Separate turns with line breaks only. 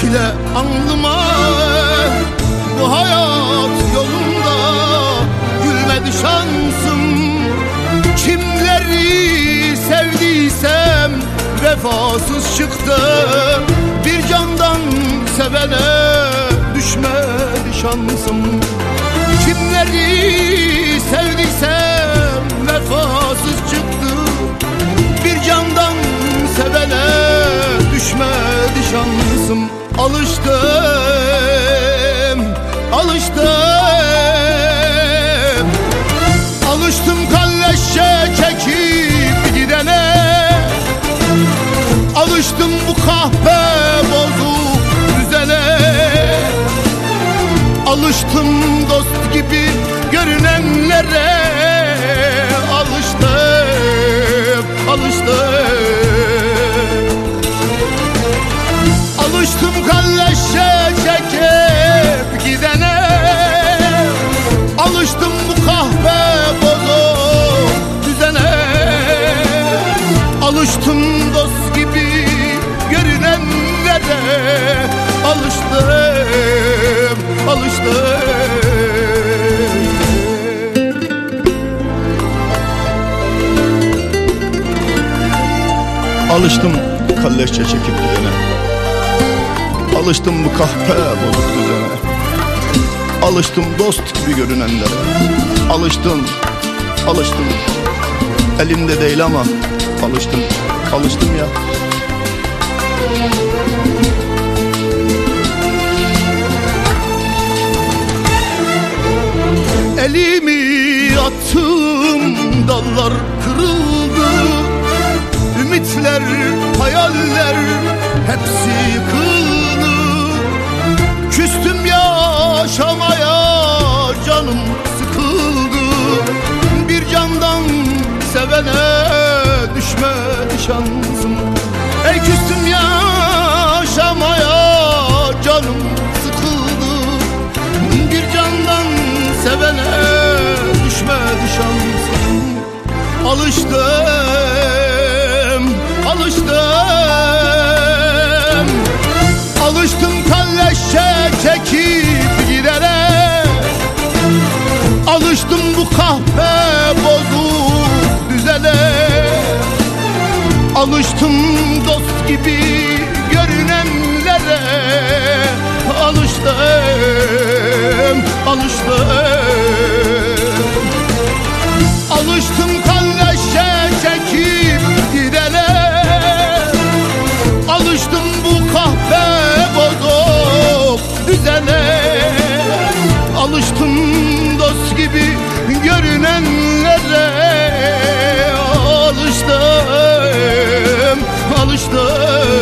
çile alnıma. Bu hayat yolunda gülmedi şansım. Kimleri sevdiysem vefasız çıktı. Bir candan sevene düşmedi şansım. Kimleri sevdiysem vefasız çıktı. Bir candan sevene düşmedi şansım. Alıştım kalleşçe çekip gidene. Alıştım bu kahpe bozuk düzene. Alıştım dost gibi görünenlere. Alıştım kalleşçe çekip gidene. Alıştım bu kahve bozuk düzene. Alıştım dost gibi görünenlere.
Alıştım kalleşçe çekip gidene. Alıştım bu kahpe bozuk düzene. Alıştım dost gibi görünenlere. Alıştım elimde değil ama alıştım ya.
Elimi attım, dallar kırıldı. Ümitler, hayaller hepsi yıkıldı. Küstüm yaşamaya, canım sıkıldı. Bir candan sevene düşmedi şansım. Ey küstüm yaşamaya, canım sıkıldı. Bir candan sevene düşmedi şansım. Alıştım kalleşçe çekip gidene. Alıştım bu kahpe bozuk düzene. Alıştım dost gibi görünenlere. Alıştım kalleşçe çekip gidene. Alıştım bu kahpe bozuk düzene. Alıştım dost gibi görünenlere. Alıştım